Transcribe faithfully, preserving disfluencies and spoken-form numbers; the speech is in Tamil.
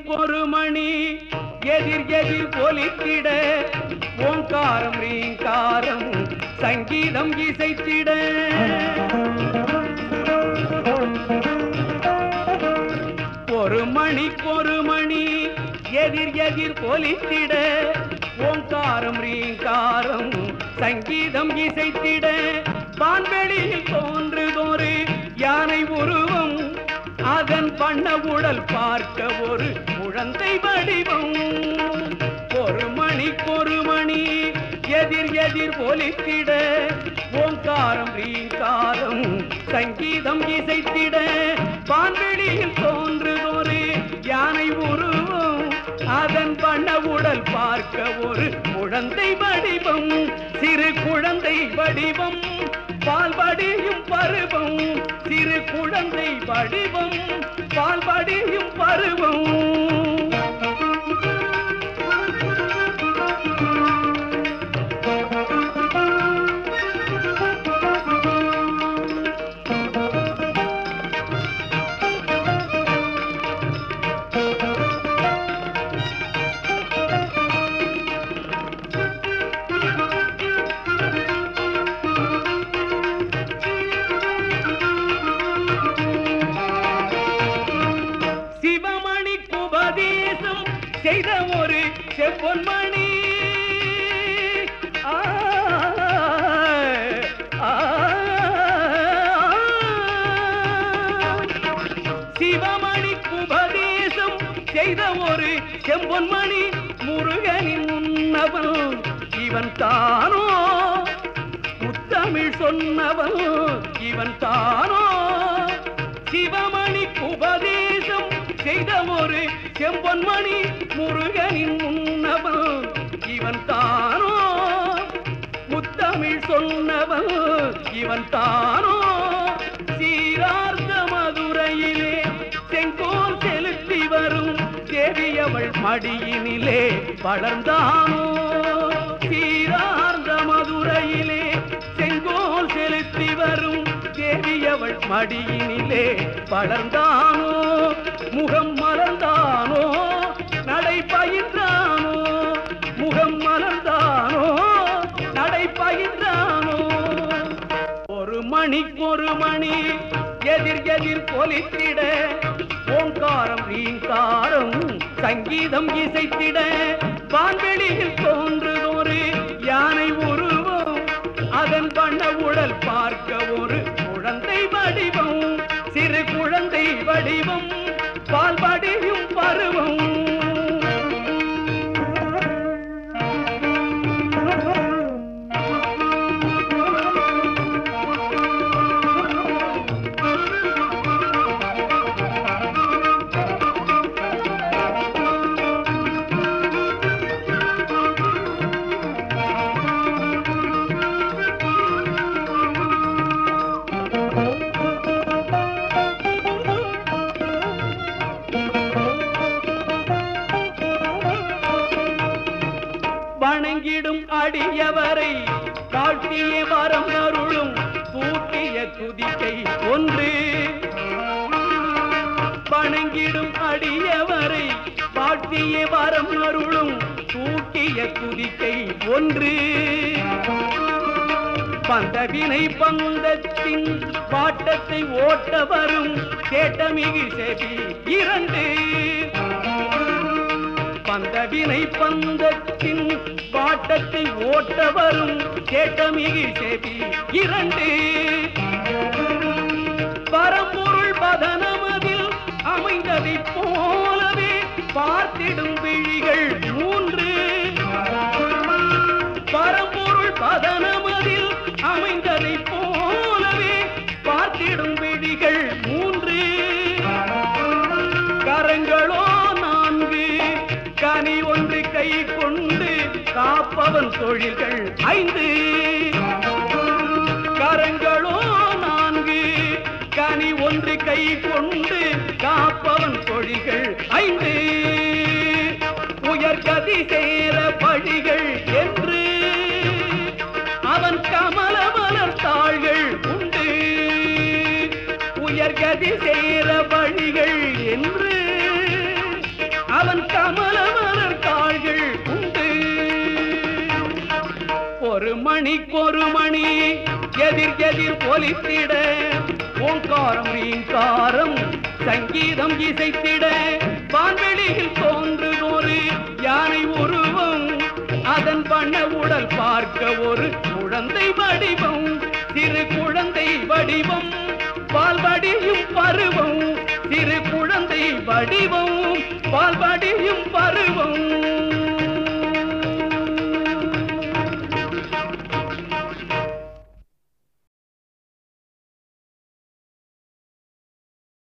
மணிக்கொரு மணி எதிர் எதிர் ஒலித்திட ஓங்காரம் ரீங்காரம் சங்கீதம் இசைத்திட ஒரு மணிக்கொரு மணி எதிர் எதிர் ஒலித்திட ஓங்காரம் ரீங்காரம் சங்கீதம் இசைத்திட வான்வெளியில் தோன்றுதொரு யானை உருவம் அதன் பண்ண உடல் பார்க்க ஒரு குழந்தை வடிவம் ஒரு மணிக்கொரு மணி எதிர் எதிர் ஒலித்திட ஓங்காரம் ரீங்காரம் சங்கீதம் இசைத்திட வான்வெளியில் தோன்றுதொரு யானை உருவம் அதன் பண்ண உடல் பார்க்க ஒரு குழந்தை வடிவம் சிறு குழந்தை வடிவம் பால்படியும் பருவம் சிறு குழந்தை வடிவம் பால்படியும் பருவம் செய்த ஒரு செவ்வொன்மணி சிவமணிக்கு உபதேசம் செய்த ஒரு செம்பொன்மணி முருகனின் முன்னவன் இவன் தானோ முத்தமிழ் சொன்னவன் இவன் தானோ சிவமணிக்கு உபதேசம் செய்த ஒரு செம்பொன்மணி முருகனின் முன்னவன் இவன் தானோ முத்தமிழ் சொன்னவன் இவன் தானோ சீரார்ந்த மதுரையிலே செங்கோல் செலுத்தி வரும் தேவியவள் மடியினிலே வளர்ந்தானோ சீரார்ந்த மதுரையிலே செங்கோல் செலுத்தி வரும் தேவியவள் மடியினிலே வளர்ந்தானோ முகம் மலர்ந்தானோ நடை பயின்றானோ முகம் மலர்ந்தானோ நடை பயின்றானோ ஒரு மணிக்கொரு மணி எதிர் எதிர் ஒலித்திட ஓங்காரம் ரீங்காரம் சங்கீதம் இசைத்திட வான்வெளியில் தோன்றுதொரு யானை உருவம் அதன் பண்ண உடல் பார்க்க ஒரு குழந்தை வடிவம் சிறு குழந்தை வடிவம் பால்படியும் பருவம் வணங்கிடும் அடியவரை காட்டிய வரம் அருளும் பூட்டிய குதிக்கை ஒன்று வணங்கிடும் அடியவரை காட்டிய வரம் அருளும் பூட்டிய குதிக்கை ஒன்று பந்தவினை பந்தத்தின் பாட்டத்தை ஓட்ட வரும் கேட்டமிகு செவி இரண்டு பந்தவினை பந்தத்தின் பாட்டத்தை ஓட்ட வரும் கேட்டமிகு செவி இரண்டு பரம்பொருள் பதனமதில் அமைந்ததை போலவே பார்த்திடும் விழிகள் மூன்று பரம்பொருள் பதனமதில் அமைந்ததை போலவே பார்த்திடும் விழிகள் மூன்று கரங்களோ நான்கு கனி ஒன்று கை கொண்டு காப்பவன் தொழில்கள் ஐந்து கரங்களோ நான்கு கனி ஒன்று கை கொண்டு காப்பவன் தொழில்கள் ஐந்து உயர்கதி சேர பழிகள் என்று அவன் கமல மலர் தாள்கள் உண்டு உயர்கதி சேர பழிகள் என்று ஒரு மணிக்கொரு மணி எதிர் எதிர் ஒலித்திட ஓங்காரம் ரீங்காரம் சங்கீதம் இசைத்திட வான்வெளியில் தோன்றுதொரு யானை உருவம் அதன் வண்ண உடல் பார்க்க ஒரு குழந்தை வடிவம் சிறு குழந்தை வடிவம் பால் வடியும் பருவம் சிறு குழந்தை வடிவம் பால்